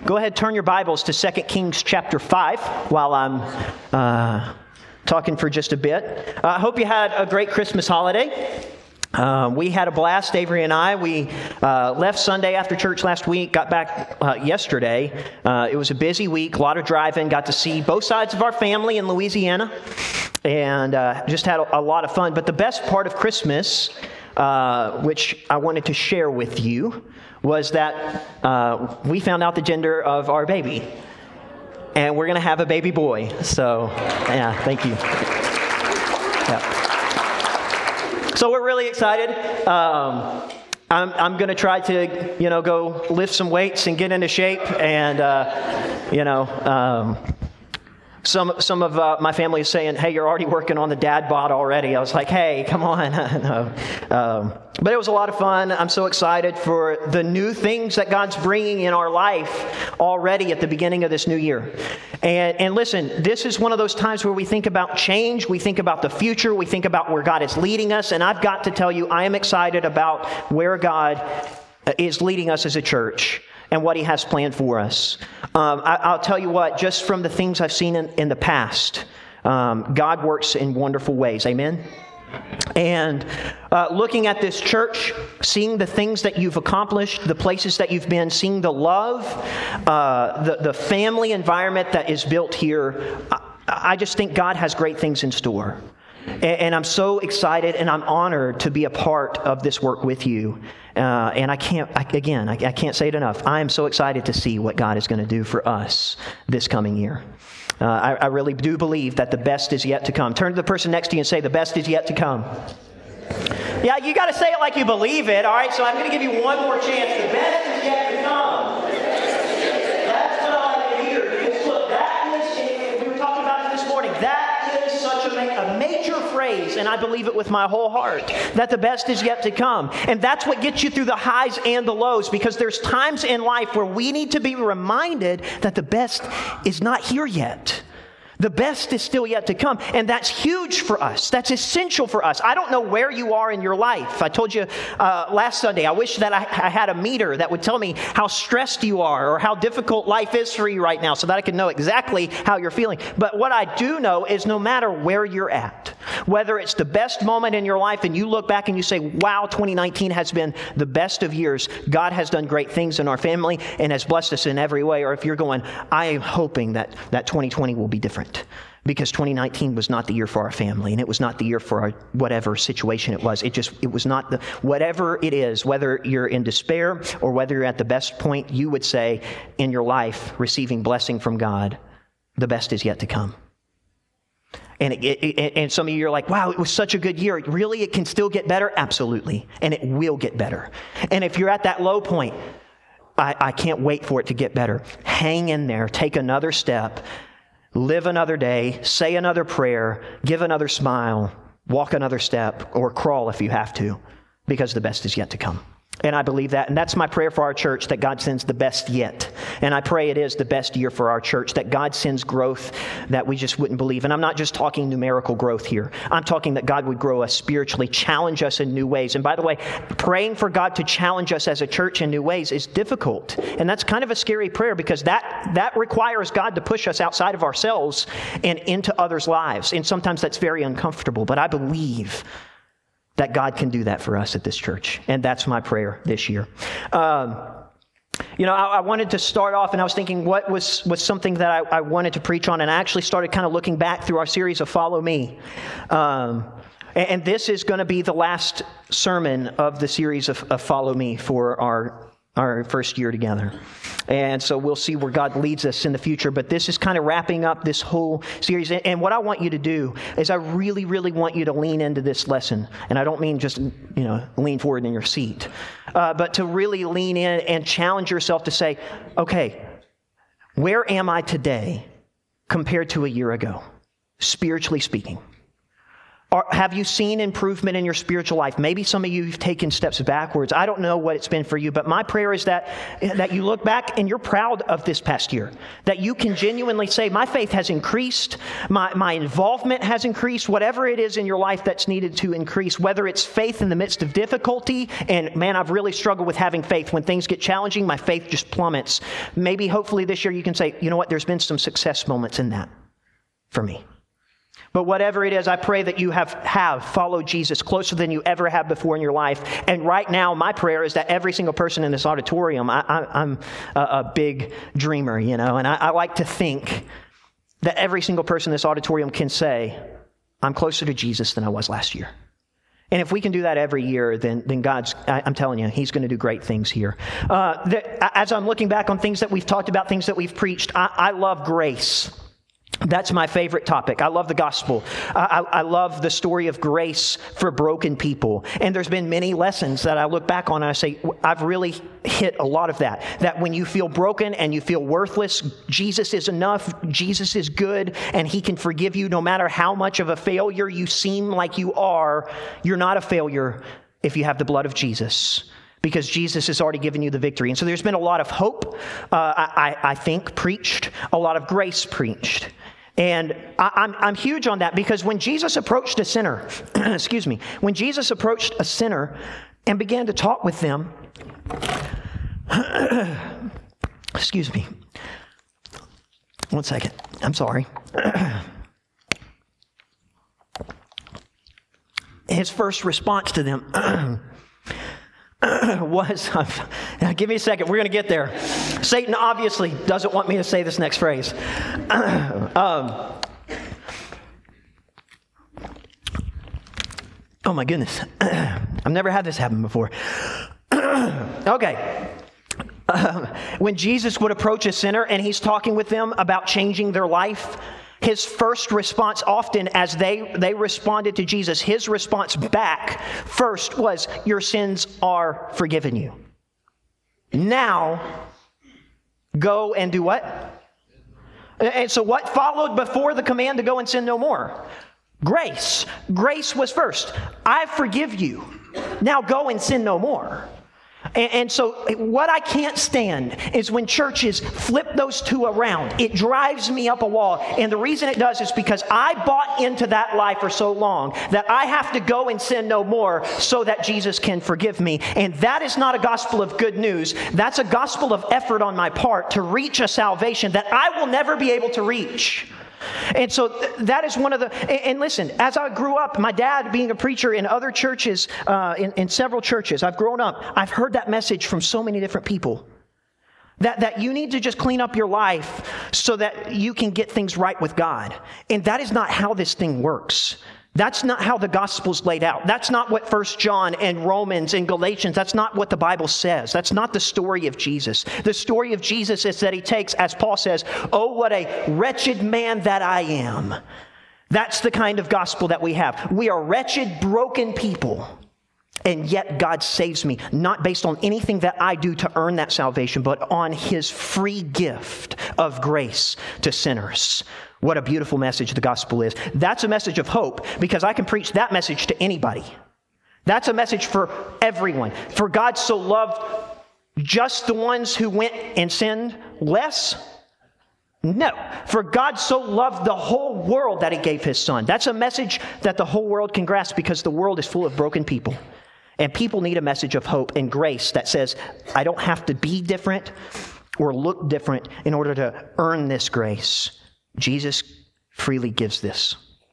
Go ahead, turn your Bibles to 2 Kings chapter 5 while I'm talking for just a bit. I hope you had a great Christmas holiday. We had a blast, Avery and I. We left Sunday after church last week, got back yesterday. It was a busy week, a lot of driving, got to see both sides of our family in Louisiana, and just had a lot of fun. But the best part of Christmas, which I wanted to share with you, was that we found out the gender of our baby. And we're going to have a baby boy. So, yeah, thank you. Yeah. So we're really excited. I'm going to try to, go lift some weights and get into shape. And, some of my family is saying, hey, you're already working on the dad bod already. I was like, hey, come on. No. But it was a lot of fun. I'm so excited for the new things that God's bringing in our life already at the beginning of this new year. And listen, this is one of those times where we think about change, we think about the future, we think about where God is leading us. And I've got to tell you, I am excited about where God is leading us as a church and what He has planned for us. I'll tell you what, just from the things I've seen in the past, God works in wonderful ways. Amen? And looking at this church, seeing the things that you've accomplished, the places that you've been, seeing the love, the family environment that is built here, I just think God has great things in store. And I'm so excited and I'm honored to be a part of this work with you. And I can't say it enough. I am so excited to see what God is going to do for us this coming year. I really do believe that the best is yet to come. Turn to the person next to you and say, the best is yet to come. Yeah, you got to say it like you believe it, all right? So I'm going to give you one more chance. The best is yet to come. That's what I like to hear. Because look, we were talking about it this morning. That is such a major phrase, and I believe it with my whole heart, that the best is yet to come. And that's what gets you through the highs and the lows, because there's times in life where we need to be reminded that the best is not here yet. The best is still yet to come, and that's huge for us. That's essential for us. I don't know where you are in your life. I told you last Sunday, I wish that I had a meter that would tell me how stressed you are or how difficult life is for you right now so that I can know exactly how you're feeling. But what I do know is no matter where you're at, whether it's the best moment in your life and you look back and you say, wow, 2019 has been the best of years. God has done great things in our family and has blessed us in every way. Or if you're going, I am hoping that 2020 will be different. Because 2019 was not the year for our family, and it was not the year for our whatever situation it was. It was not whatever it is, whether you're in despair or whether you're at the best point, you would say in your life, receiving blessing from God, the best is yet to come. And some of you are like, wow, it was such a good year. Really, it can still get better? Absolutely. And it will get better. And if you're at that low point, I can't wait for it to get better. Hang in there. Take another step. Live another day, say another prayer, give another smile, walk another step, or crawl if you have to, because the best is yet to come. And I believe that. And that's my prayer for our church, that God sends the best yet. And I pray it is the best year for our church, that God sends growth that we just wouldn't believe. And I'm not just talking numerical growth here. I'm talking that God would grow us spiritually, challenge us in new ways. And by the way, praying for God to challenge us as a church in new ways is difficult. And that's kind of a scary prayer, because that requires God to push us outside of ourselves and into others' lives. And sometimes that's very uncomfortable. But I believe that God can do that for us at this church. And that's my prayer this year. I wanted to start off, and I was thinking what was something that I wanted to preach on, and I actually started kind of looking back through our series of Follow Me. And this is going to be the last sermon of the series of Follow Me for our first year together. And so we'll see where God leads us in the future. But this is kind of wrapping up this whole series. And what I want you to do is I really, really want you to lean into this lesson. And I don't mean just, lean forward in your seat. But to really lean in and challenge yourself to say, okay, where am I today compared to a year ago, spiritually speaking? Have you seen improvement in your spiritual life? Maybe some of you have taken steps backwards. I don't know what it's been for you, but my prayer is that you look back and you're proud of this past year. That you can genuinely say, my faith has increased, my involvement has increased, whatever it is in your life that's needed to increase, whether it's faith in the midst of difficulty, and man, I've really struggled with having faith. When things get challenging, my faith just plummets. Maybe, hopefully this year you can say, you know what, there's been some success moments in that for me. But whatever it is, I pray that you have followed Jesus closer than you ever have before in your life. And right now, my prayer is that every single person in this auditorium, I'm a big dreamer, and I like to think that every single person in this auditorium can say, I'm closer to Jesus than I was last year. And if we can do that every year, then God's, I'm telling you, He's going to do great things here. As I'm looking back on things that we've talked about, things that we've preached, I love grace. That's my favorite topic. I love the gospel. I love the story of grace for broken people. And there's been many lessons that I look back on and I say, I've really hit a lot of that. That when you feel broken and you feel worthless, Jesus is enough, Jesus is good, and He can forgive you no matter how much of a failure you seem like you are. You're not a failure if you have the blood of Jesus, because Jesus has already given you the victory. And so there's been a lot of hope, I think, preached, a lot of grace preached. And I'm huge on that, because when Jesus approached a sinner, when Jesus approached a sinner and began to talk with them, excuse me, one second, I'm sorry. His first response to them was, give me a second, we're going to get there. Satan obviously doesn't want me to say this next phrase. Oh my goodness. I've never had this happen before. Okay. When Jesus would approach a sinner and He's talking with them about changing their life, His first response, often as they responded to Jesus, His response back first was, your sins are forgiven you. Now, go and do what? And so what followed before the command to go and sin no more? Grace. Grace was first. I forgive you. Now go and sin no more. And so what I can't stand is when churches flip those two around. It drives me up a wall. And the reason it does is because I bought into that lie for so long that I have to go and sin no more so that Jesus can forgive me. And that is not a gospel of good news. That's a gospel of effort on my part to reach a salvation that I will never be able to reach. And so that is one of the, and listen, as I grew up, my dad being a preacher in other churches, in several churches, I've grown up, I've heard that message from so many different people. That you need to just clean up your life so that you can get things right with God. And that is not how this thing works. That's not how the gospel's laid out. That's not what 1 John and Romans and Galatians, that's not what the Bible says. That's not the story of Jesus. The story of Jesus is that He takes, as Paul says, oh, what a wretched man that I am. That's the kind of gospel that we have. We are wretched, broken people. And yet God saves me, not based on anything that I do to earn that salvation, but on His free gift of grace to sinners. What a beautiful message the gospel is. That's a message of hope, because I can preach that message to anybody. That's a message for everyone. For God so loved just the ones who went and sinned less? No. For God so loved the whole world that He gave His Son. That's a message that the whole world can grasp, because the world is full of broken people. And people need a message of hope and grace that says, I don't have to be different or look different in order to earn this grace. Jesus freely gives this.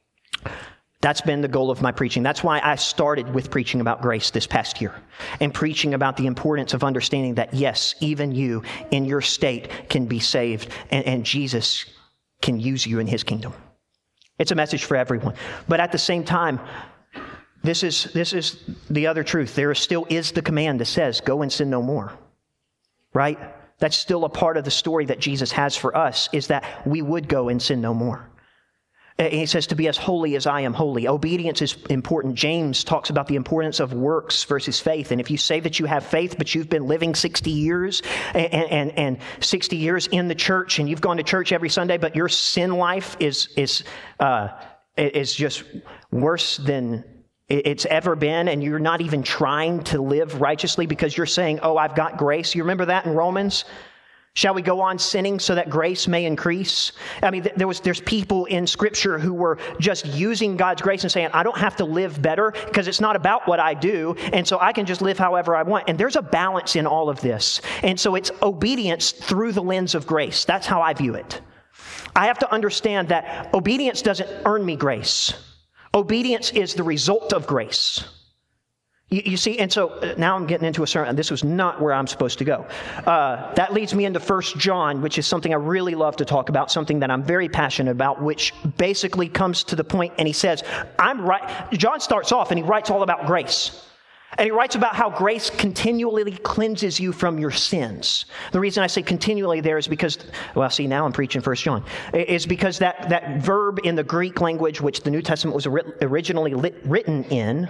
That's been the goal of my preaching. That's why I started with preaching about grace this past year and preaching about the importance of understanding that, yes, even you in your state can be saved, and Jesus can use you in His kingdom. It's a message for everyone. But at the same time, this is the other truth. There still is the command that says, go and sin no more. Right? That's still a part of the story that Jesus has for us, is that we would go and sin no more. And He says to be as holy as I am holy. Obedience is important. James talks about the importance of works versus faith. And if you say that you have faith, but you've been living 60 years and 60 years in the church, and you've gone to church every Sunday, but your sin life is is just worse than it's ever been, and you're not even trying to live righteously because you're saying, oh, I've got grace. You remember that in Romans? Shall we go on sinning so that grace may increase? I mean, there's people in Scripture who were just using God's grace and saying, I don't have to live better because it's not about what I do, and so I can just live however I want. And there's a balance in all of this. And so it's obedience through the lens of grace. That's how I view it. I have to understand that obedience doesn't earn me grace. Obedience is the result of grace. You see, and so now I'm getting into a sermon. This was not where I'm supposed to go. That leads me into 1 John, which is something I really love to talk about, something that I'm very passionate about, which basically comes to the point, and he says, John starts off and he writes all about grace. And he writes about how grace continually cleanses you from your sins. The reason I say continually there is because, well, see, now I'm preaching 1 John. Is because that verb in the Greek language, which the New Testament was originally written in,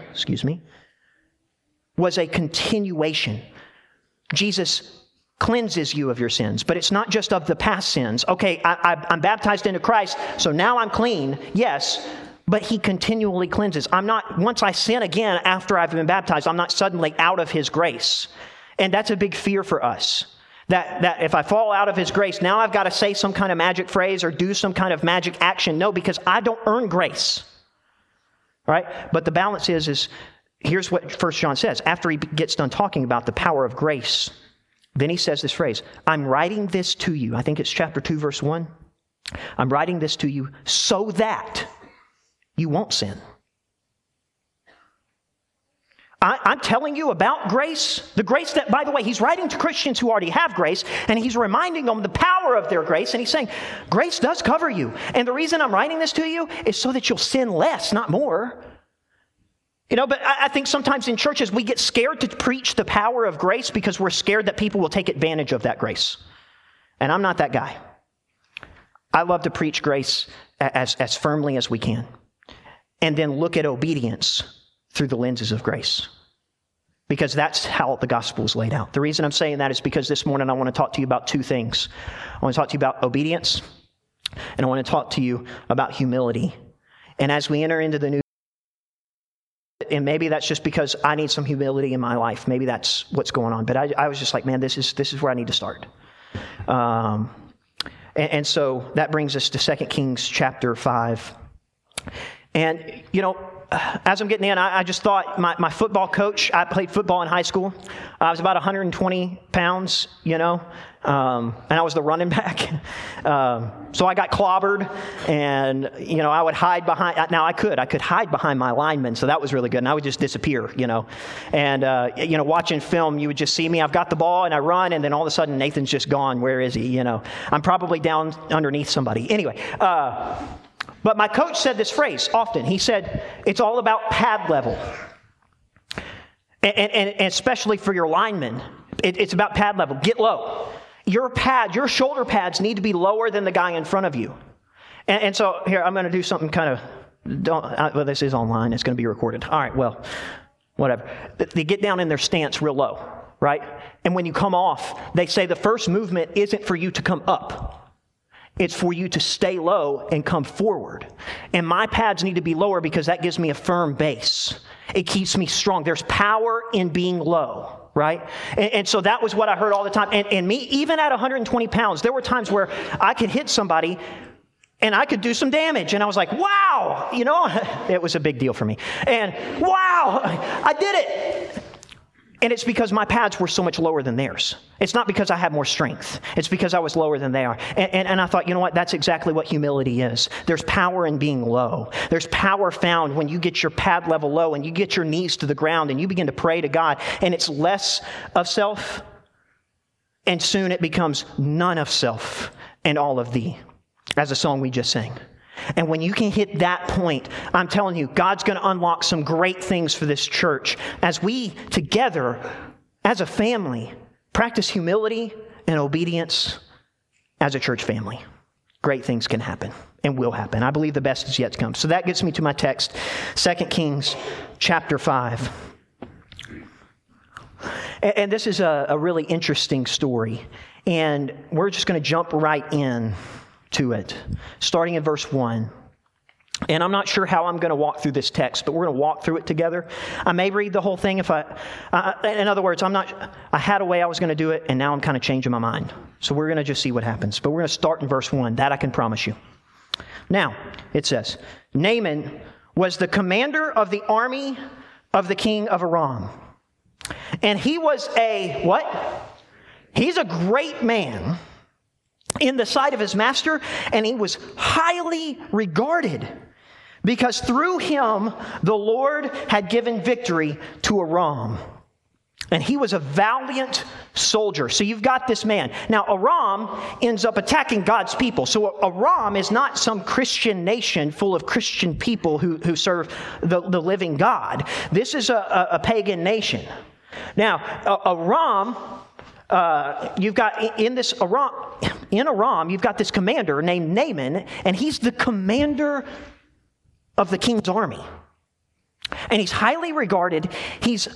was a continuation. Jesus cleanses you of your sins, but it's not just of the past sins. Okay, I'm baptized into Christ, so now I'm clean, yes, but he continually cleanses. Once I sin again after I've been baptized, I'm not suddenly out of his grace. And that's a big fear for us. That if I fall out of his grace, now I've got to say some kind of magic phrase or do some kind of magic action. No, because I don't earn grace. Right? But the balance is here's what 1 John says. After he gets done talking about the power of grace, then he says this phrase, I'm writing this to you. I think it's chapter 2, verse 1. I'm writing this to you so that you won't sin. I'm telling you about grace, the grace that, by the way, he's writing to Christians who already have grace, and he's reminding them the power of their grace, and he's saying, grace does cover you. And the reason I'm writing this to you is so that you'll sin less, not more. But I think sometimes in churches we get scared to preach the power of grace because we're scared that people will take advantage of that grace. And I'm not that guy. I love to preach grace as firmly as we can. And then look at obedience through the lenses of grace. Because that's how the gospel is laid out. The reason I'm saying that is because this morning I want to talk to you about two things. I want to talk to you about obedience, and I want to talk to you about humility. And as we enter into the new, and maybe that's just because I need some humility in my life. Maybe that's what's going on. But I was just like, man, this is where I need to start. And so that brings us to 2 Kings chapter 5. And, as I'm getting in, I just thought my football coach, I played football in high school. I was about 120 pounds, and I was the running back. So I got clobbered, and, I would hide behind. Now I could hide behind my linemen, so that was really good. And I would just disappear, And, watching film, you would just see me. I've got the ball, and I run, and then all of a sudden Nathan's just gone. Where is he? I'm probably down underneath somebody. Anyway, but my coach said this phrase often. He said, it's all about pad level. And especially for your linemen, it's about pad level. Get low. Your shoulder pads need to be lower than the guy in front of you. And so here, I'm going to do something kind of, this is online. It's going to be recorded. All right, well, whatever. They get down in their stance real low, right? And when you come off, they say the first movement isn't for you to come up. It's for you to stay low and come forward. And my pads need to be lower because that gives me a firm base. It keeps me strong. There's power in being low, right? And so that was what I heard all the time. And me, even at 120 pounds, there were times where I could hit somebody and I could do some damage. And I was like, wow, it was a big deal for me. And wow, I did it. And it's because my pads were so much lower than theirs. It's not because I had more strength. It's because I was lower than they are. And I thought, you know what? That's exactly what humility is. There's power in being low. There's power found when you get your pad level low and you get your knees to the ground and you begin to pray to God. And it's less of self. And soon it becomes none of self and all of thee, as a song we just sang. And when you can hit that point, I'm telling you, God's going to unlock some great things for this church as we together, as a family, practice humility and obedience as a church family. Great things can happen and will happen. I believe the best is yet to come. So that gets me to my text, 2 Kings chapter 5. And this is a really interesting story. And we're just going to jump right in to it. Starting in verse 1. And I'm not sure how I'm going to walk through this text, but we're going to walk through it together. I may read the whole thing in other words, I had a way I was going to do it, and now I'm kind of changing my mind. So we're going to just see what happens. But we're going to start in verse 1. That I can promise you. Now, it says, Naaman was the commander of the army of the king of Aram. And he was what? He's a great man in the sight of his master, and he was highly regarded because through him the Lord had given victory to Aram. And he was a valiant soldier. So you've got this man. Now, Aram ends up attacking God's people. So Aram is not some Christian nation full of Christian people who serve the living God. This is a pagan nation. Now, Aram, you've got in Aram, you've got this commander named Naaman, and he's the commander of the king's army. And he's highly regarded. He's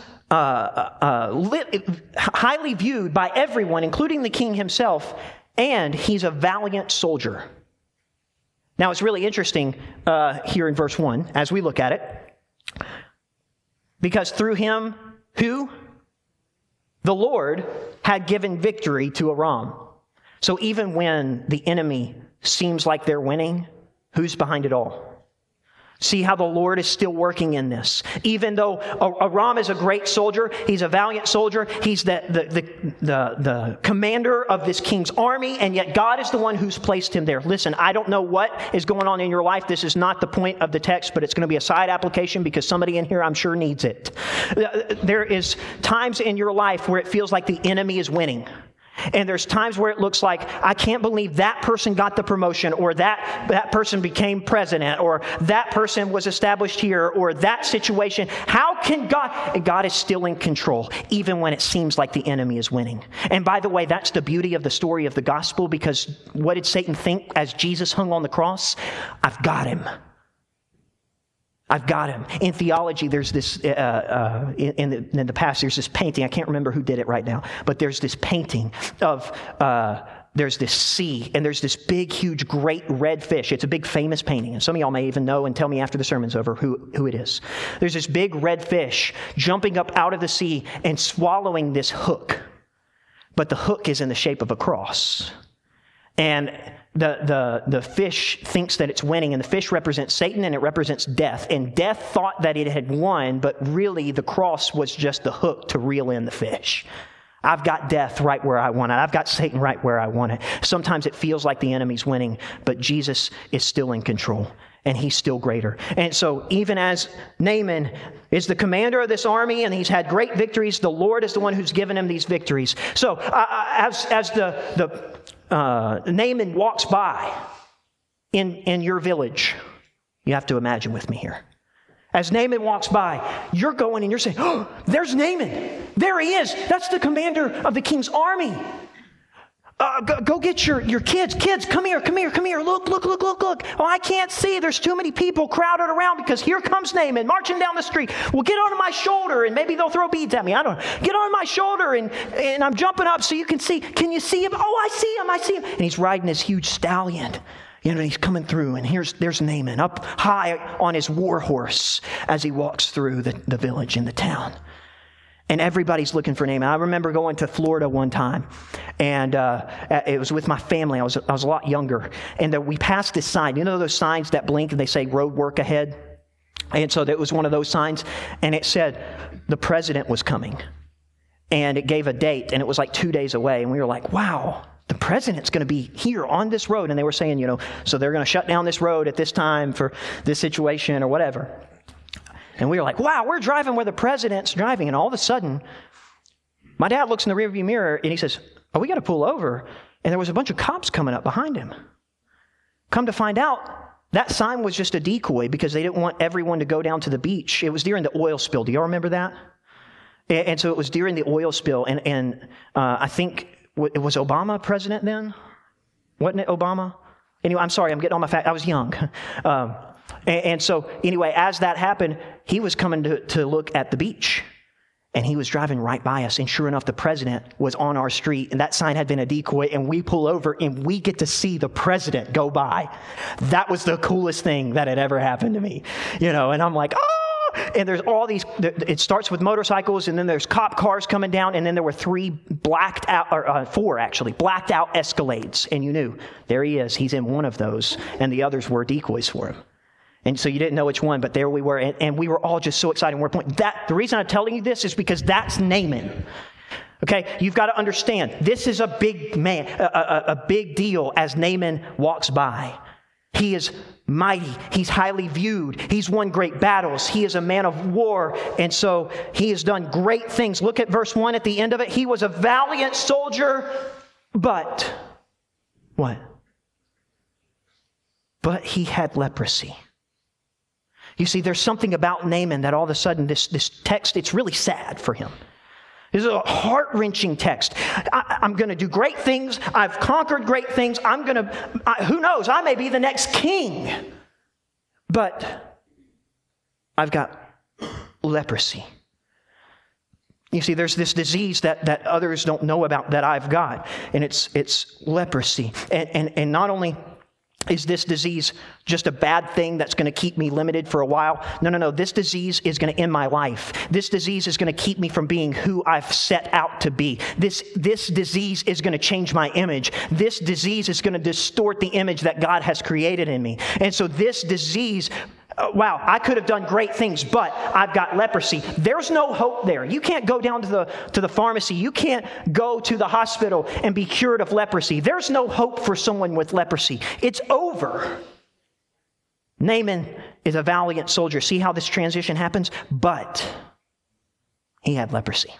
highly viewed by everyone, including the king himself, and he's a valiant soldier. Now, it's really interesting here in verse 1 as we look at it, because through him, who? The Lord had given victory to Aram. So even when the enemy seems like they're winning, who's behind it all? See how the Lord is still working in this. Even though Aram is a great soldier, he's a valiant soldier, he's the commander of this king's army, and yet God is the one who's placed him there. Listen, I don't know what is going on in your life. This is not the point of the text, but it's going to be a side application because somebody in here I'm sure needs it. There is times in your life where it feels like the enemy is winning. And there's times where it looks like, I can't believe that person got the promotion, or that person became president, or that person was established here, or that situation. How can God is still in control, even when it seems like the enemy is winning. And by the way, that's the beauty of the story of the gospel, because what did Satan think as Jesus hung on the cross? I've got him. I've got him. In theology, there's this, in the past, there's this painting. I can't remember who did it right now, but there's this painting of, there's this sea, and there's this big, huge, great red fish. It's a big, famous painting, and some of y'all may even know and tell me after the sermon's over who it is. There's this big red fish jumping up out of the sea and swallowing this hook, but the hook is in the shape of a cross. And the fish thinks that it's winning, and the fish represents Satan and it represents death. And death thought that it had won, but really the cross was just the hook to reel in the fish. I've got death right where I want it. I've got Satan right where I want it. Sometimes it feels like the enemy's winning, but Jesus is still in control, and he's still greater. And so even as Naaman is the commander of this army, and he's had great victories, the Lord is the one who's given him these victories. So as Naaman walks by in your village, you have to imagine with me here. As Naaman walks by, you're going and you're saying, oh, there's Naaman. There he is. That's the commander of the king's army. Go get your kids. Kids, come here. Look. Oh, I can't see. There's too many people crowded around because here comes Naaman marching down the street. Well, get on my shoulder and maybe they'll throw beads at me. I don't know. Get on my shoulder and I'm jumping up so you can see. Can you see him? Oh, I see him. And he's riding this huge stallion. You know, he's coming through, and there's Naaman up high on his war horse as he walks through the village and the town. And everybody's looking for Naaman. I remember going to Florida one time, and it was with my family. I was a lot younger, and we passed this sign. You know those signs that blink and they say road work ahead? And so that was one of those signs, and it said the president was coming, and it gave a date, and it was like 2 days away, and we were like, wow. The president's going to be here on this road. And they were saying, so they're going to shut down this road at this time for this situation or whatever. And we were like, wow, we're driving where the president's driving. And all of a sudden, my dad looks in the rearview mirror and he says, oh, we got to pull over. And there was a bunch of cops coming up behind him. Come to find out, that sign was just a decoy because they didn't want everyone to go down to the beach. It was during the oil spill. Do y'all remember that? And so it was during the oil spill. And I think... Was Obama president then? Wasn't it Obama? Anyway, I'm sorry, I'm getting all my facts. I was young. And so, anyway, as that happened, he was coming to look at the beach. And he was driving right by us. And sure enough, the president was on our street. And that sign had been a decoy. And we pull over and we get to see the president go by. That was the coolest thing that had ever happened to me. And I'm like, oh! And there's all these, it starts with motorcycles. And then there's cop cars coming down. And then there were four blacked out Escalades. And you knew, there he is. He's in one of those. And the others were decoys for him. And so you didn't know which one, but there we were, and we were all just so excited. And the reason I'm telling you this is because that's Naaman. Okay, you've got to understand, this is a big man, a big deal as Naaman walks by. He is mighty. He's highly viewed. He's won great battles. He is a man of war, and so he has done great things. Look at verse 1 at the end of it. He was a valiant soldier, but what? But he had leprosy. You see, there's something about Naaman that all of a sudden this text, it's really sad for him. This is a heart-wrenching text. I'm going to do great things. I've conquered great things. Who knows, I may be the next king. But I've got leprosy. You see, there's this disease that others don't know about that I've got. And it's leprosy. And not only is this disease just a bad thing that's going to keep me limited for a while? No. This disease is going to end my life. This disease is going to keep me from being who I've set out to be. This disease is going to change my image. This disease is going to distort the image that God has created in me. And so this disease, wow, I could have done great things, but I've got leprosy. There's no hope there. You can't go down to the pharmacy. You can't go to the hospital and be cured of leprosy. There's no hope for someone with leprosy. It's over. Naaman is a valiant soldier. See how this transition happens? But he had leprosy.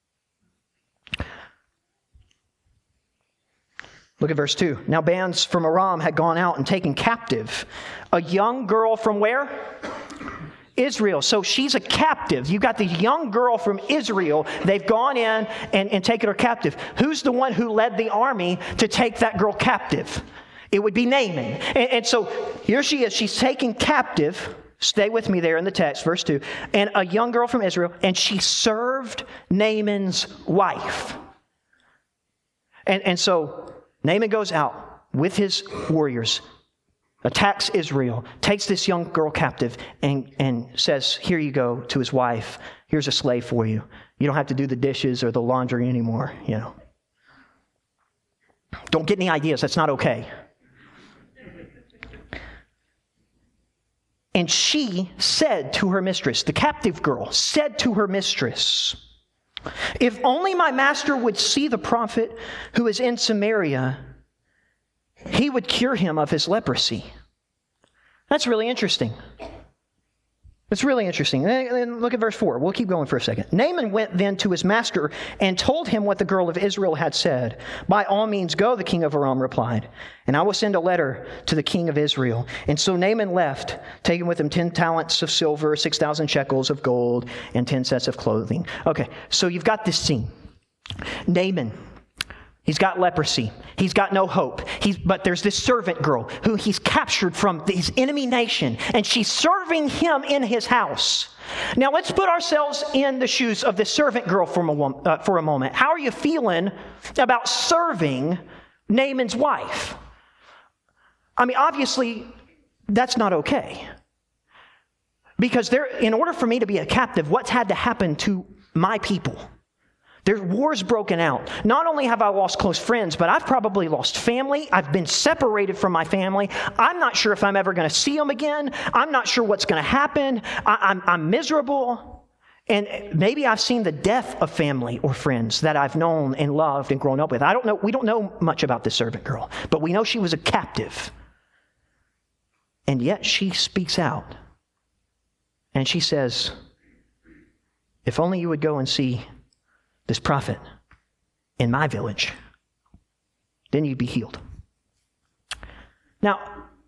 Look at verse 2. Now bands from Aram had gone out and taken captive a young girl from where? Israel. So she's a captive. You've got the young girl from Israel. They've gone in and taken her captive. Who's the one who led the army to take that girl captive? It would be Naaman. And so here she is. She's taken captive. Stay with me there in the text, verse 2. And a young girl from Israel, and she served Naaman's wife. And so Naaman goes out with his warriors, attacks Israel, takes this young girl captive, and says, here you go, to his wife. Here's a slave for you. You don't have to do the dishes or the laundry anymore, Don't get any ideas. That's not okay. And she said to her mistress, the captive girl said to her mistress, if only my master would see the prophet who is in Samaria, he would cure him of his leprosy. That's really interesting. It's really interesting. And look at verse 4. We'll keep going for a second. Naaman went then to his master and told him what the girl of Israel had said. By all means go, the king of Aram replied, and I will send a letter to the king of Israel. And so Naaman left, taking with him 10 talents of silver, 6,000 shekels of gold, and 10 sets of clothing. Okay, so you've got this scene. Naaman, he's got leprosy. He's got no hope. But there's this servant girl who he's captured from his enemy nation, and she's serving him in his house. Now let's put ourselves in the shoes of this servant girl for a moment. How are you feeling about serving Naaman's wife? I mean, obviously, that's not okay. Because in order for me to be a captive, what's had to happen to my people? There's wars broken out. Not only have I lost close friends, but I've probably lost family. I've been separated from my family. I'm not sure if I'm ever going to see them again. I'm not sure what's going to happen. I'm miserable. And maybe I've seen the death of family or friends that I've known and loved and grown up with. I don't know. We don't know much about this servant girl, but we know she was a captive. And yet she speaks out. And she says, if only you would go and see this prophet in my village, then you'd be healed. Now,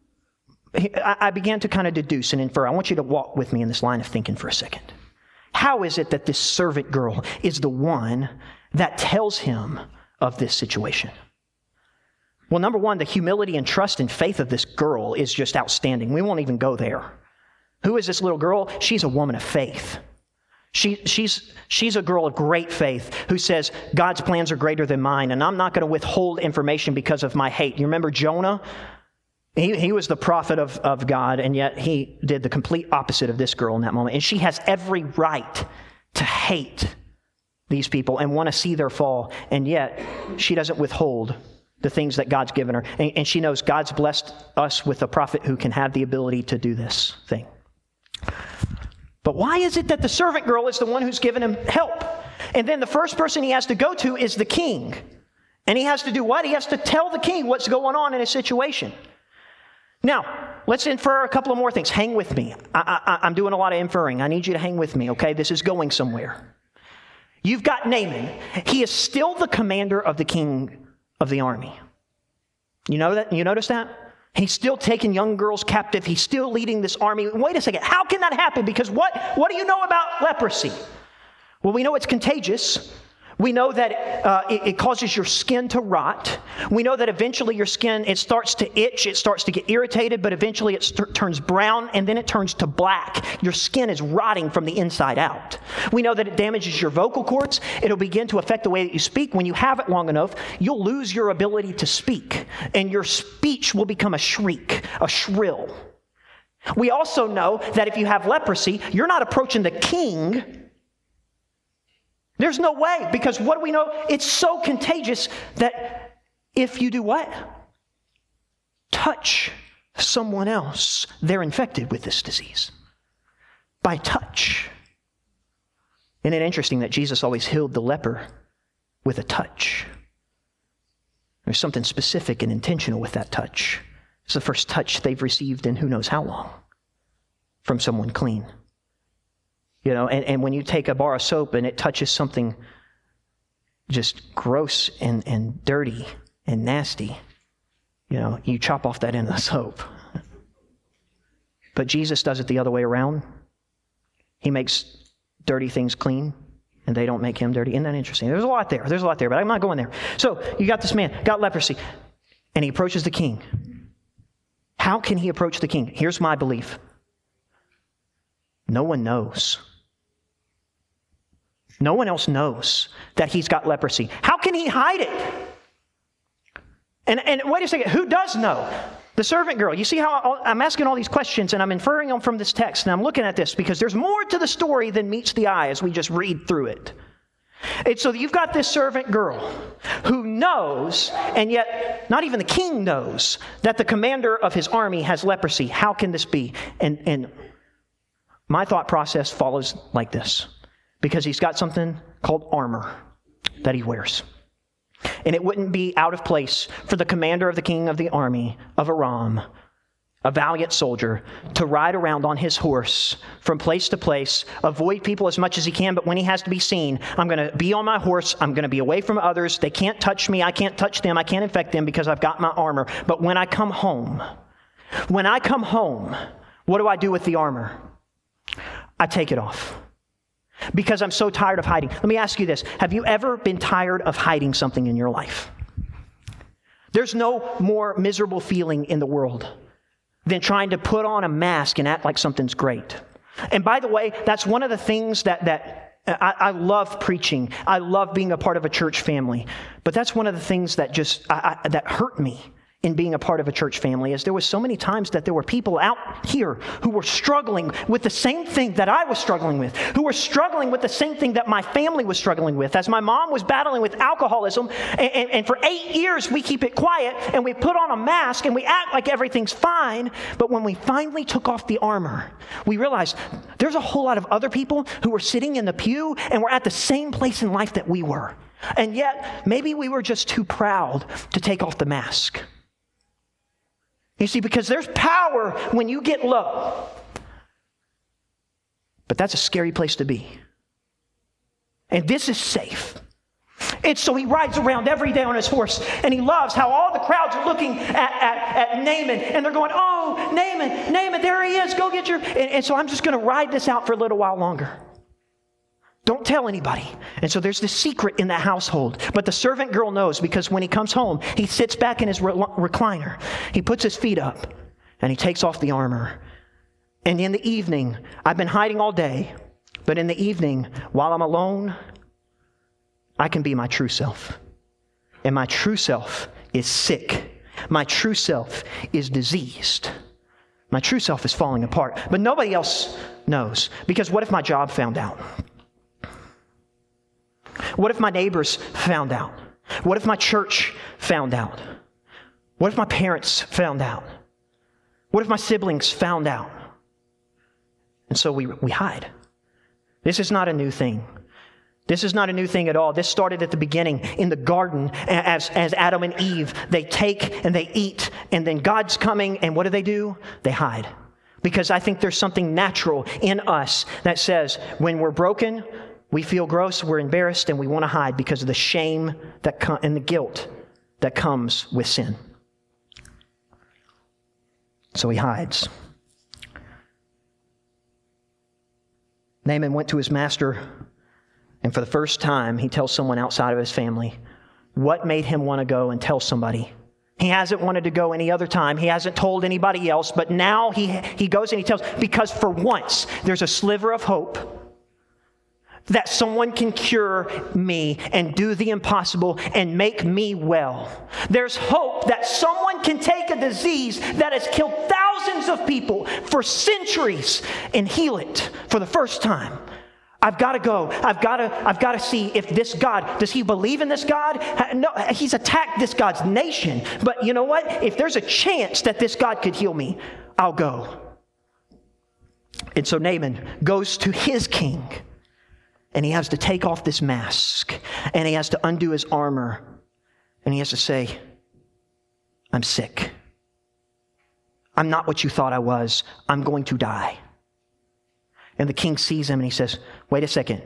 I began to kind of deduce and infer. I want you to walk with me in this line of thinking for a second. How is it that this servant girl is the one that tells him of this situation? Well, number one, the humility and trust and faith of this girl is just outstanding. We won't even go there. Who is this little girl? She's a woman of faith. She's a girl of great faith who says, God's plans are greater than mine, and I'm not going to withhold information because of my hate. You remember Jonah? He was the prophet of God, and yet he did the complete opposite of this girl in that moment. And she has every right to hate these people and want to see their fall, and yet she doesn't withhold the things that God's given her. And she knows God's blessed us with a prophet who can have the ability to do this thing. But why is it that the servant girl is the one who's given him help? And then the first person he has to go to is the king. And he has to do what? He has to tell the king what's going on in his situation. Now, let's infer a couple of more things. Hang with me. I'm doing a lot of inferring. I need you to hang with me, okay? This is going somewhere. You've got Naaman. He is still the commander of the king of the army. You know that? You notice that? He's still taking young girls captive. He's still leading this army. Wait a second. How can that happen? Because what do you know about leprosy? Well, we know it's contagious. We know that it causes your skin to rot. We know that eventually your skin, it starts to itch, it starts to get irritated, but eventually it turns brown and then it turns to black. Your skin is rotting from the inside out. We know that it damages your vocal cords. It'll begin to affect the way that you speak. When you have it long enough, you'll lose your ability to speak, and your speech will become a shriek, a shrill. We also know that if you have leprosy, you're not approaching the king. There's no way, because what do we know? It's so contagious that if you do what? Touch someone else, they're infected with this disease. By touch. Isn't it interesting that Jesus always healed the leper with a touch? There's something specific and intentional with that touch. It's the first touch they've received in who knows how long from someone clean. You know, and when you take a bar of soap and it touches something just gross and dirty and nasty, you know, you chop off that end of the soap. But Jesus does it the other way around. He makes dirty things clean, and they don't make him dirty. Isn't that interesting? There's a lot there, but I'm not going there. So you got this man, got leprosy, and he approaches the king. How can he approach the king? Here's my belief. No one knows. No one else knows that he's got leprosy. How can he hide it? And wait a second, who does know? The servant girl. You see how I'm asking all these questions and I'm inferring them from this text, and I'm looking at this because there's more to the story than meets the eye as we just read through it. And so you've got this servant girl who knows, and yet not even the king knows, that the commander of his army has leprosy. How can this be? And my thought process follows like this. Because he's got something called armor that he wears. And it wouldn't be out of place for the commander of the king of the army of Aram, a valiant soldier, to ride around on his horse from place to place, avoid people as much as he can, but when he has to be seen, I'm going to be on my horse, I'm going to be away from others, they can't touch me, I can't touch them, I can't infect them because I've got my armor. But when I come home, what do I do with the armor? I take it off. Because I'm so tired of hiding. Let me ask you this. Have you ever been tired of hiding something in your life? There's no more miserable feeling in the world than trying to put on a mask and act like something's great. And by the way, that's one of the things that I love preaching. I love being a part of a church family. But that's one of the things that that hurt me in being a part of a church family, is there was so many times that there were people out here who were struggling with the same thing that I was struggling with, who were struggling with the same thing that my family was struggling with. As my mom was battling with alcoholism, and for 8 years we keep it quiet, and we put on a mask, and we act like everything's fine, but when we finally took off the armor, we realized there's a whole lot of other people who were sitting in the pew, and were at the same place in life that we were. And yet, maybe we were just too proud to take off the mask. You see, because there's power when you get low. But that's a scary place to be. And this is safe. And so he rides around every day on his horse, and he loves how all the crowds are looking at Naaman, and they're going, oh, Naaman, there he is, go get your... And so I'm just going to ride this out for a little while longer. Don't tell anybody. And so there's this secret in that household. But the servant girl knows, because when he comes home, he sits back in his recliner. He puts his feet up and he takes off the armor. And in the evening, I've been hiding all day. But in the evening, while I'm alone, I can be my true self. And my true self is sick. My true self is diseased. My true self is falling apart. But nobody else knows. Because what if my job found out? What if my neighbors found out? What if my church found out? What if my parents found out? What if my siblings found out? And so we hide. This is not a new thing. This is not a new thing at all. This started at the beginning in the garden as Adam and Eve. They take and they eat, and then God's coming, and what do? They hide. Because I think there's something natural in us that says when we're broken, we feel gross, we're embarrassed, and we want to hide because of the shame and the guilt that comes with sin. So he hides. Naaman went to his master, and for the first time, he tells someone outside of his family what made him want to go and tell somebody. He hasn't wanted to go any other time. He hasn't told anybody else, but now he goes and he tells, because for once, there's a sliver of hope that someone can cure me and do the impossible and make me well. There's hope that someone can take a disease that has killed thousands of people for centuries and heal it for the first time. I've got to go. I've got to see if this God, does he believe in this God? No, he's attacked this God's nation. But you know what? If there's a chance that this God could heal me, I'll go. And so Naaman goes to his king. And he has to take off this mask, and he has to undo his armor, and he has to say, I'm sick. I'm not what you thought I was. I'm going to die. And the king sees him, and he says, wait a second.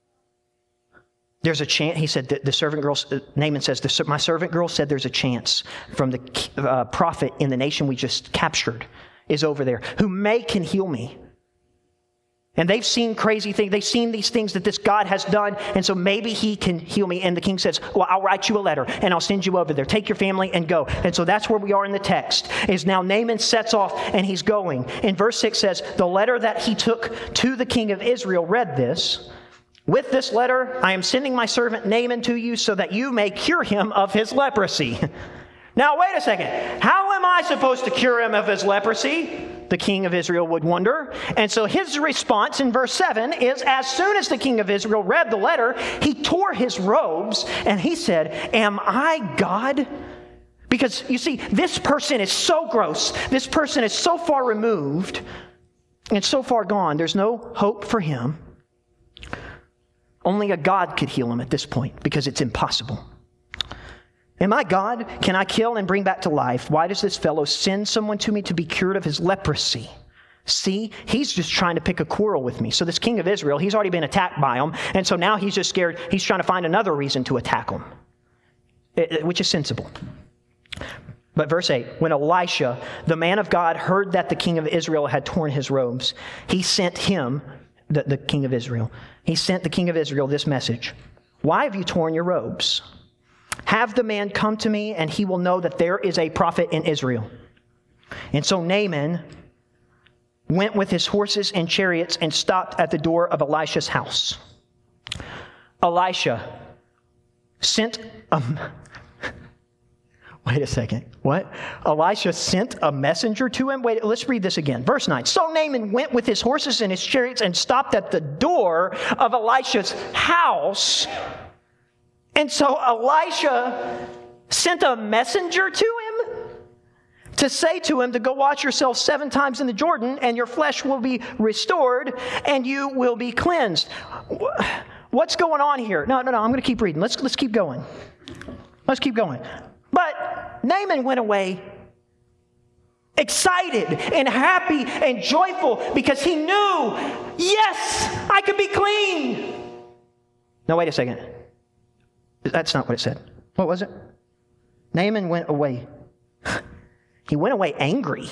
There's a chance. He said, the servant girl, Naaman says, my servant girl said there's a chance from the prophet in the nation we just captured is over there, who can heal me. And they've seen crazy things. They've seen these things that this God has done. And so maybe he can heal me. And the king says, well, I'll write you a letter and I'll send you over there. Take your family and go. And so that's where we are in the text. Is now Naaman sets off and he's going. And verse 6 says, the letter that he took to the king of Israel read this. With this letter, I am sending my servant Naaman to you so that you may cure him of his leprosy. Now, wait a second. How am I supposed to cure him of his leprosy? The king of Israel would wonder. And so his response in verse 7 is, as soon as the king of Israel read the letter, he tore his robes and he said, am I God? Because you see, this person is so gross. This person is so far removed and so far gone. There's no hope for him. Only a God could heal him at this point because it's impossible. Am I God? Can I kill and bring back to life? Why does this fellow send someone to me to be cured of his leprosy? See, he's just trying to pick a quarrel with me. So this king of Israel, he's already been attacked by him. And so now he's just scared. He's trying to find another reason to attack him, which is sensible. But verse 8, when Elisha, the man of God, heard that the king of Israel had torn his robes, he sent him, the king of Israel, he sent the king of Israel this message. Why have you torn your robes? Have the man come to me, and he will know that there is a prophet in Israel. And so Naaman went with his horses and chariots and stopped at the door of Elisha's house. Elisha sent wait a second. What? Elisha sent a messenger to him? Wait, let's read this again. Verse 9. So Naaman went with his horses and his chariots and stopped at the door of Elisha's house. And so Elisha sent a messenger to him to say to him to go wash yourself 7 times in the Jordan and your flesh will be restored and you will be cleansed. What's going on here? No, I'm going to keep reading. Let's keep going. Let's keep going. But Naaman went away excited and happy and joyful because he knew, yes, I could be clean. Now, wait a second. That's not what it said. What was it? Naaman went away. He went away angry.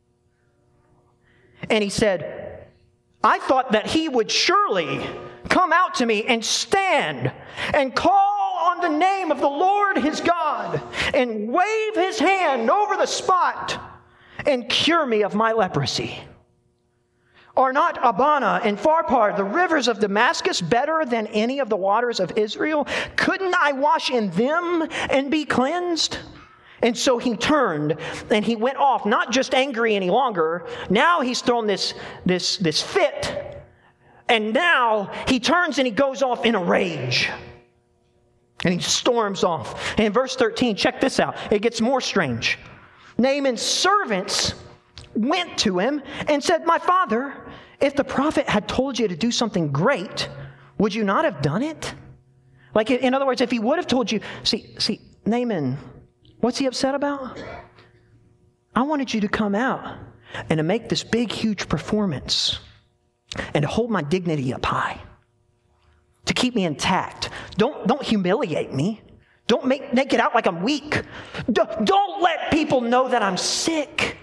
And he said, I thought that he would surely come out to me and stand and call on the name of the Lord his God and wave his hand over the spot and cure me of my leprosy. Are not Abana and Pharpar, the rivers of Damascus, better than any of the waters of Israel? Couldn't I wash in them and be cleansed?" And so he turned and he went off, not just angry any longer. Now he's thrown this fit. And now he turns and he goes off in a rage. And he storms off. And in verse 13, check this out. It gets more strange. Naaman's servants went to him and said, "My father, if the prophet had told you to do something great, would you not have done it?" Like, in other words, if he would have told you, see, Naaman, what's he upset about? I wanted you to come out and to make this big, huge performance and to hold my dignity up high, to keep me intact. Don't humiliate me. Don't make it out like I'm weak. Don't let people know that I'm sick.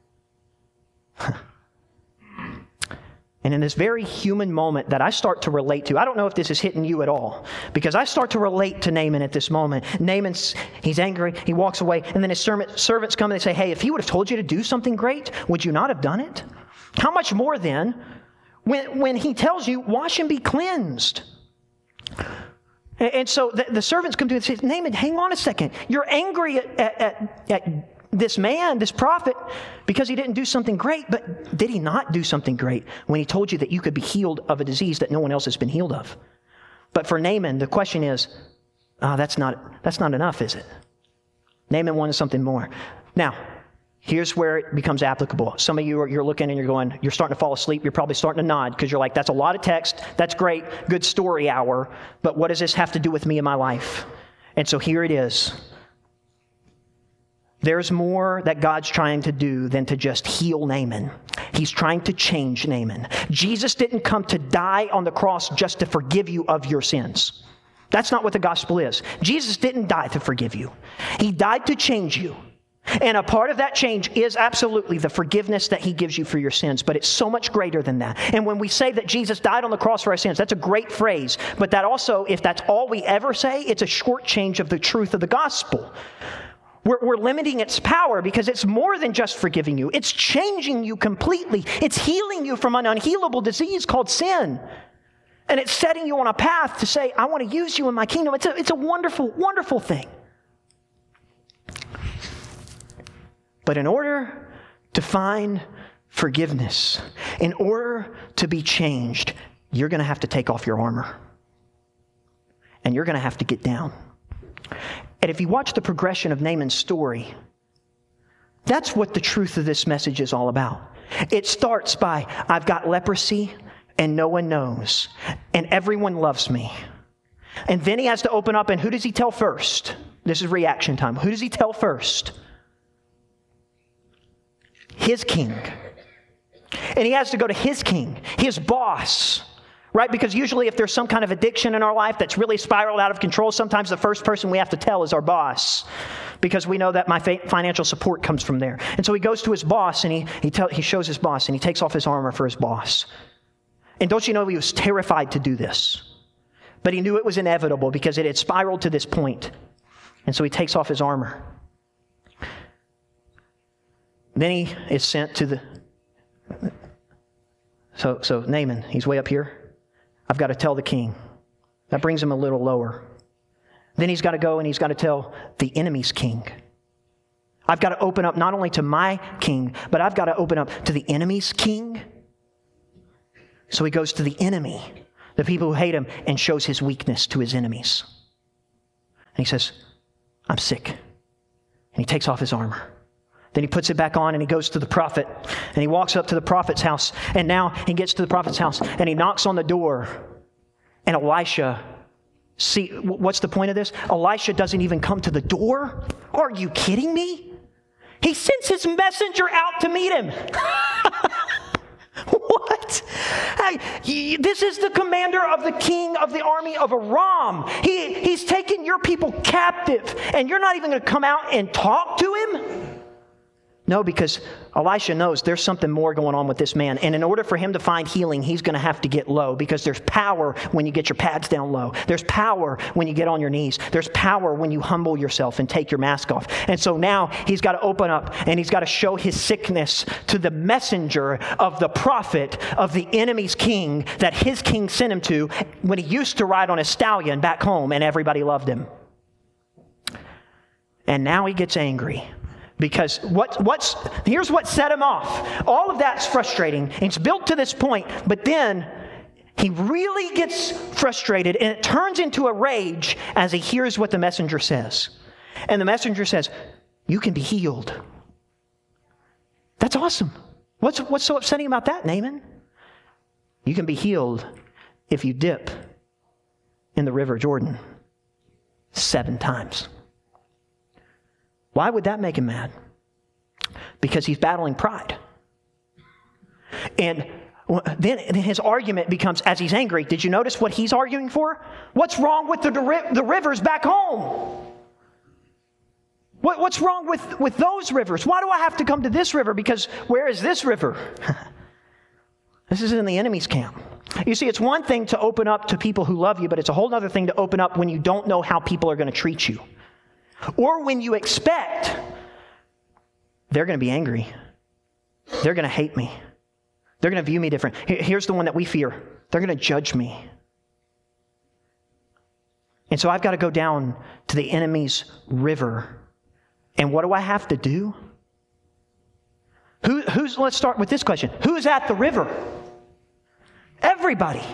And in this very human moment that I start to relate to, I don't know if this is hitting you at all, because I start to relate to Naaman at this moment. He's angry, he walks away, and then his servants come and they say, "Hey, if he would have told you to do something great, would you not have done it?" How much more then when he tells you, "Wash and be cleansed"? And so the servants come to him and say, "Naaman, hang on a second. You're angry at this man, this prophet, because he didn't do something great, but did he not do something great when he told you that you could be healed of a disease that no one else has been healed of?" But for Naaman, the question is, that's not enough, is it? Naaman wanted something more. Now, here's where it becomes applicable. Some of you you're looking and you're starting to fall asleep. You're probably starting to nod because you're like, "That's a lot of text. That's great. Good story hour. But what does this have to do with me in my life?" And so here it is. There's more that God's trying to do than to just heal Naaman. He's trying to change Naaman. Jesus didn't come to die on the cross just to forgive you of your sins. That's not what the gospel is. Jesus didn't die to forgive you. He died to change you. And a part of that change is absolutely the forgiveness that he gives you for your sins, but it's so much greater than that. And when we say that Jesus died on the cross for our sins, that's a great phrase, but that also, if that's all we ever say, it's a short change of the truth of the gospel. We're limiting its power because it's more than just forgiving you. It's changing you completely. It's healing you from an unhealable disease called sin. And it's setting you on a path to say, "I want to use you in my kingdom." It's a wonderful, wonderful thing. But in order to find forgiveness, in order to be changed, you're going to have to take off your armor. And you're going to have to get down. And if you watch the progression of Naaman's story, that's what the truth of this message is all about. It starts by, "I've got leprosy and no one knows, and everyone loves me." And then he has to open up, and who does he tell first? This is reaction time. Who does he tell first? His king. And he has to go to his king, his boss. Right? Because usually if there's some kind of addiction in our life that's really spiraled out of control, sometimes the first person we have to tell is our boss, because we know that my financial support comes from there. And so he goes to his boss and he shows his boss and he takes off his armor for his boss. And don't you know, he was terrified to do this, but he knew it was inevitable because it had spiraled to this point. And so he takes off his armor. Then he is sent to the... So Naaman, he's way up here. I've got to tell the king. That brings him a little lower. Then he's got to go and he's got to tell the enemy's king. I've got to open up not only to my king, but I've got to open up to the enemy's king. So he goes to the enemy, the people who hate him, and shows his weakness to his enemies. And he says, "I'm sick." And he takes off his armor. Then he puts it back on and he goes to the prophet and he walks up to the prophet's house. And now he gets to the prophet's house and he knocks on the door. And Elisha, see, what's the point of this? Elisha doesn't even come to the door. Are you kidding me? He sends his messenger out to meet him. What? Hey, this is the commander of the king of the army of Aram. He's taken your people captive and you're not even going to come out and talk to him? No, because Elisha knows there's something more going on with this man. And in order for him to find healing, he's going to have to get low, because there's power when you get your pads down low. There's power when you get on your knees. There's power when you humble yourself and take your mask off. And so now he's got to open up and he's got to show his sickness to the messenger of the prophet of the enemy's king that his king sent him to when he used to ride on a stallion back home and everybody loved him. And now he gets angry. Because here's what set him off. All of that's frustrating. And it's built to this point. But then he really gets frustrated. And it turns into a rage as he hears what the messenger says. And the messenger says, you can be healed. That's awesome. What's so upsetting about that, Naaman? You can be healed if you dip in the river Jordan 7 times. Why would that make him mad? Because he's battling pride. And then his argument becomes, as he's angry, did you notice what he's arguing for? What's wrong with the rivers back home? What's wrong with those rivers? Why do I have to come to this river? Because where is this river? This is in the enemy's camp. You see, it's one thing to open up to people who love you, but it's a whole other thing to open up when you don't know how people are going to treat you. Or when you expect they're going to be angry. They're going to hate me. They're going to view me different. Here's the one that we fear. They're going to judge me. And so I've got to go down to the enemy's river. And what do I have to do? Let's start with this question. Who's at the river? Everybody.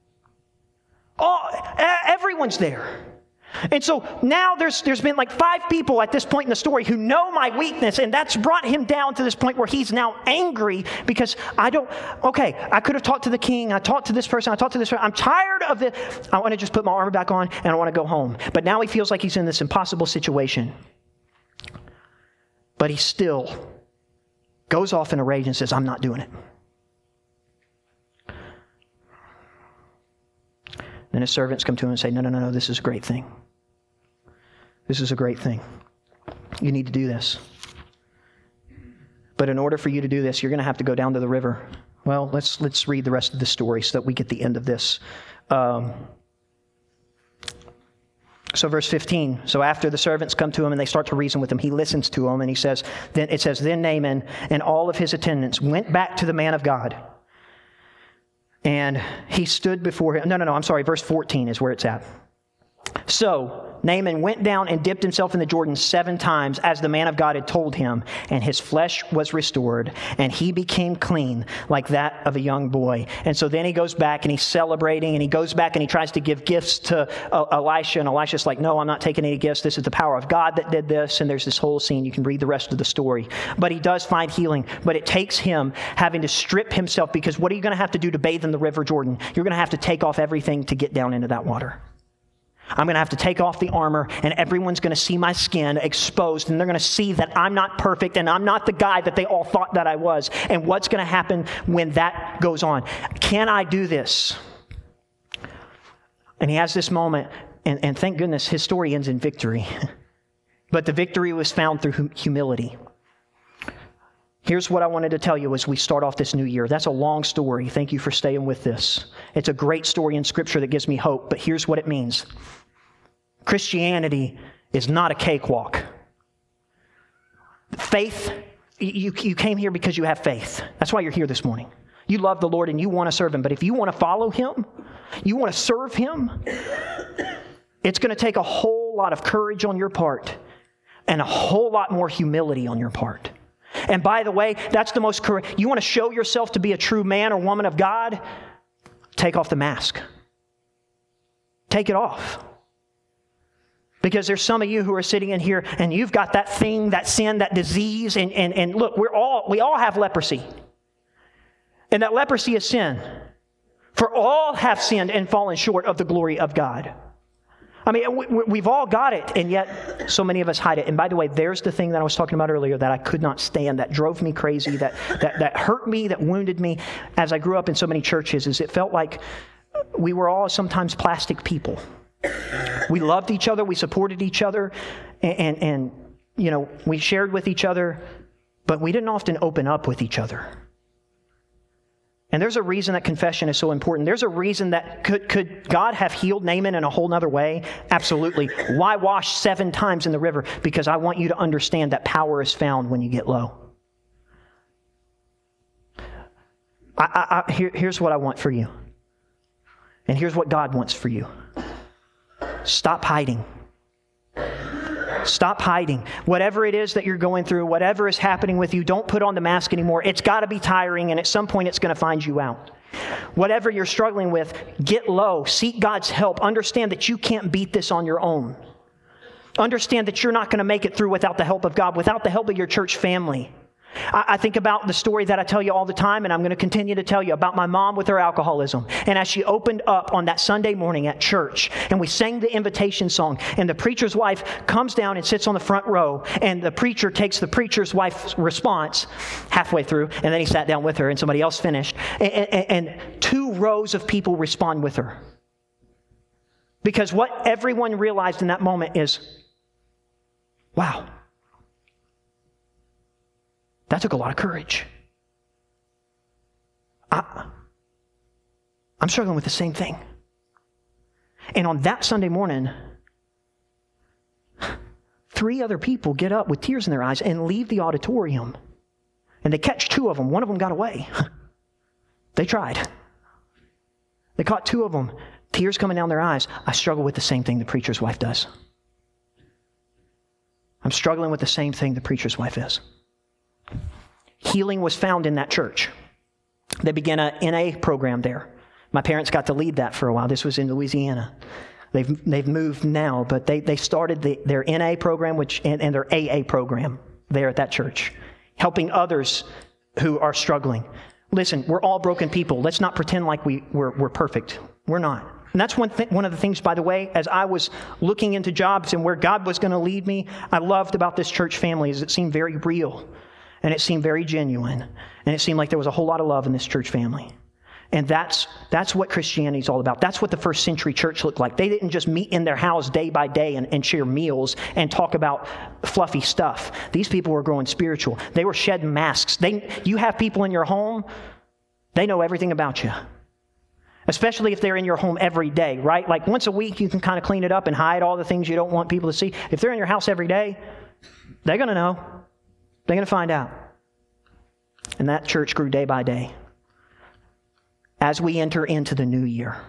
Everyone's there. And so now there's been like 5 people at this point in the story who know my weakness, and that's brought him down to this point where he's now angry because I could have talked to the king, I talked to this person, I'm tired of it. I want to just put my armor back on and I want to go home. But now he feels like he's in this impossible situation. But he still goes off in a rage and says, I'm not doing it. Then his servants come to him and say, no, this is a great thing. This is a great thing. You need to do this. But in order for you to do this, you're going to have to go down to the river. Well, let's read the rest of the story so that we get the end of this. So verse 15, so after the servants come to him and they start to reason with him, he listens to them and he says, then Naaman and all of his attendants went back to the man of God. And he stood before him. Verse 14 is where it's at. So Naaman went down and dipped himself in the Jordan 7 times as the man of God had told him, and his flesh was restored, and he became clean like that of a young boy. And so then he goes back and he's celebrating, and he goes back and he tries to give gifts to Elisha, and Elisha's like, no, I'm not taking any gifts. This is the power of God that did this. And there's this whole scene. You can read the rest of the story. But he does find healing, but it takes him having to strip himself, because what are you going to have to do to bathe in the river Jordan? You're going to have to take off everything to get down into that water. I'm going to have to take off the armor, and everyone's going to see my skin exposed, and they're going to see that I'm not perfect and I'm not the guy that they all thought that I was. And what's going to happen when that goes on? Can I do this? And he has this moment, and thank goodness his story ends in victory. But the victory was found through humility. Here's what I wanted to tell you as we start off this new year. That's a long story. Thank you for staying with this. It's a great story in Scripture that gives me hope, but here's what it means. Christianity is not a cakewalk. Faith, you came here because you have faith. That's why you're here this morning. You love the Lord and you want to serve Him, but if you want to follow Him, you want to serve Him, it's going to take a whole lot of courage on your part and a whole lot more humility on your part. And by the way, that's the most correct. You want to show yourself to be a true man or woman of God? Take off the mask. Take it off. Because there's some of you who are sitting in here and you've got that thing, that sin, that disease. And look, we all have leprosy. And that leprosy is sin. For all have sinned and fallen short of the glory of God. I mean, we've all got it, and yet so many of us hide it. And by the way, there's the thing that I was talking about earlier that I could not stand, that drove me crazy, that hurt me, that wounded me as I grew up in so many churches, is it felt like we were all sometimes plastic people. We loved each other, we supported each other, and you know, we shared with each other, but we didn't often open up with each other. And there's a reason that confession is so important. There's a reason that could God have healed Naaman in a whole nother way? Absolutely. Why wash 7 times in the river? Because I want you to understand that power is found when you get low. Here's what I want for you. And here's what God wants for you. Stop hiding. Stop hiding. Whatever it is that you're going through, whatever is happening with you, don't put on the mask anymore. It's got to be tiring, and at some point it's going to find you out. Whatever you're struggling with, get low. Seek God's help. Understand that you can't beat this on your own. Understand that you're not going to make it through without the help of God, without the help of your church family. I think about the story that I tell you all the time, and I'm going to continue to tell you about my mom with her alcoholism. And as she opened up on that Sunday morning at church, and we sang the invitation song, and the preacher's wife comes down and sits on the front row, and the preacher takes the preacher's wife's response halfway through, and then he sat down with her, and somebody else finished, and 2 rows of people respond with her. Because what everyone realized in that moment is, wow, that took a lot of courage. I'm struggling with the same thing. And on that Sunday morning, 3 other people get up with tears in their eyes and leave the auditorium. And they catch 2 of them. 1 of them got away. They tried. They caught 2 of them, tears coming down their eyes. I struggle with the same thing the preacher's wife does. I'm struggling with the same thing the preacher's wife is. Healing was found in that church. They began a NA program there. My parents got to lead that for a while. This was in Louisiana. They've moved now, but they started their NA program and their AA program there at that church, helping others who are struggling. Listen, we're all broken people. Let's not pretend like we're perfect. We're not. And that's one of the things, by the way, as I was looking into jobs and where God was going to lead me, I loved about this church family is it seemed very real. And it seemed very genuine. And it seemed like there was a whole lot of love in this church family. And that's what Christianity is all about. That's what the first century church looked like. They didn't just meet in their house day by day and share meals and talk about fluffy stuff. These people were growing spiritual. They were shedding masks. You have people in your home, they know everything about you. Especially if they're in your home every day, right? Like once a week, you can kind of clean it up and hide all the things you don't want people to see. If they're in your house every day, they're going to know. They're going to find out. And that church grew day by day. As we enter into the new year,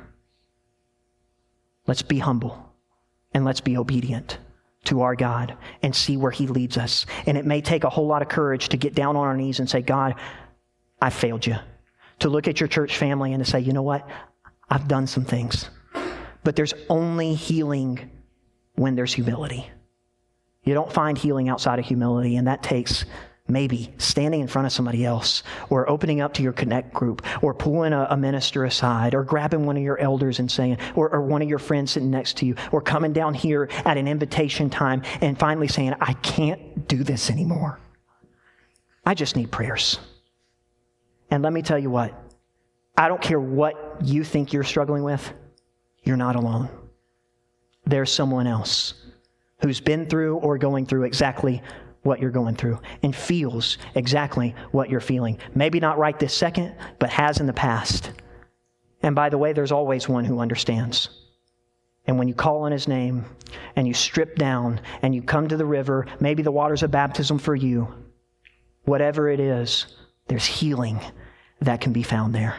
let's be humble and let's be obedient to our God and see where He leads us. And it may take a whole lot of courage to get down on our knees and say, God, I failed you. To look at your church family and to say, you know what? I've done some things. But there's only healing when there's humility. You don't find healing outside of humility, and that takes maybe standing in front of somebody else or opening up to your connect group or pulling a minister aside or grabbing one of your elders and saying, or one of your friends sitting next to you, or coming down here at an invitation time and finally saying, I can't do this anymore. I just need prayers. And let me tell you what, I don't care what you think you're struggling with, you're not alone. There's someone else who's been through or going through exactly what you're going through and feels exactly what you're feeling. Maybe not right this second, but has in the past. And by the way, there's always one who understands. And when you call on His name and you strip down and you come to the river, maybe the waters of baptism for you, whatever it is, there's healing that can be found there.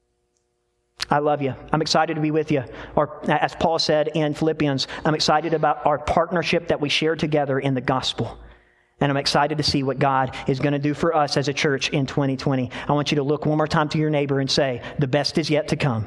I love you. I'm excited to be with you. As Paul said in Philippians, I'm excited about our partnership that we share together in the gospel. And I'm excited to see what God is going to do for us as a church in 2020. I want you to look one more time to your neighbor and say, the best is yet to come.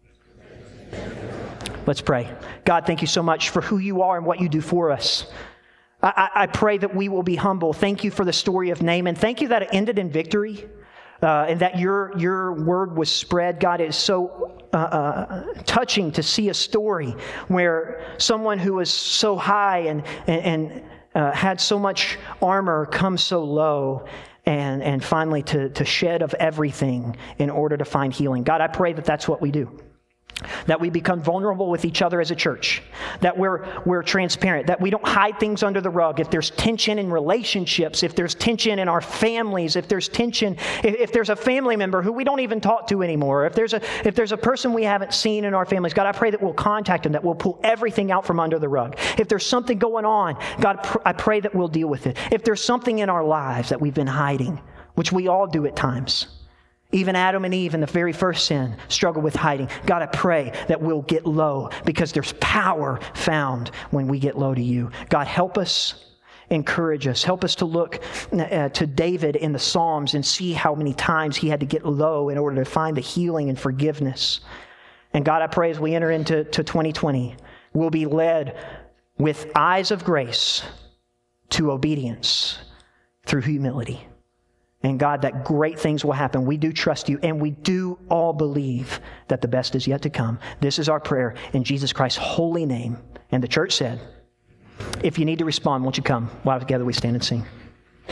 Let's pray. God, thank you so much for who you are and what you do for us. I pray that we will be humble. Thank you for the story of Naaman. Thank you that it ended in victory. And that your word was spread. God, is so touching to see a story where someone who was so high and had so much armor come so low and finally to shed of everything in order to find healing. God, I pray that that's what we do. that we become vulnerable with each other as a church, that we're transparent, that we don't hide things under the rug. If there's tension in relationships, if there's tension in our families, if there's tension, if there's a family member who we don't even talk to anymore, if there's a person we haven't seen in our families, God, I pray that we'll contact them, that we'll pull everything out from under the rug. If there's something going on, God, I pray that we'll deal with it. If there's something in our lives that we've been hiding, which we all do at times, even Adam and Eve in the very first sin struggled with hiding. God, I pray that we'll get low, because there's power found when we get low to you. God, help us, encourage us. Help us to look to David in the Psalms and see how many times he had to get low in order to find the healing and forgiveness. And God, I pray as we enter into 2020, we'll be led with eyes of grace to obedience through humility. And God, that great things will happen. We do trust you, and we do all believe that the best is yet to come. This is our prayer in Jesus Christ's holy name. And the church said, if you need to respond, won't you come? While together we stand and sing.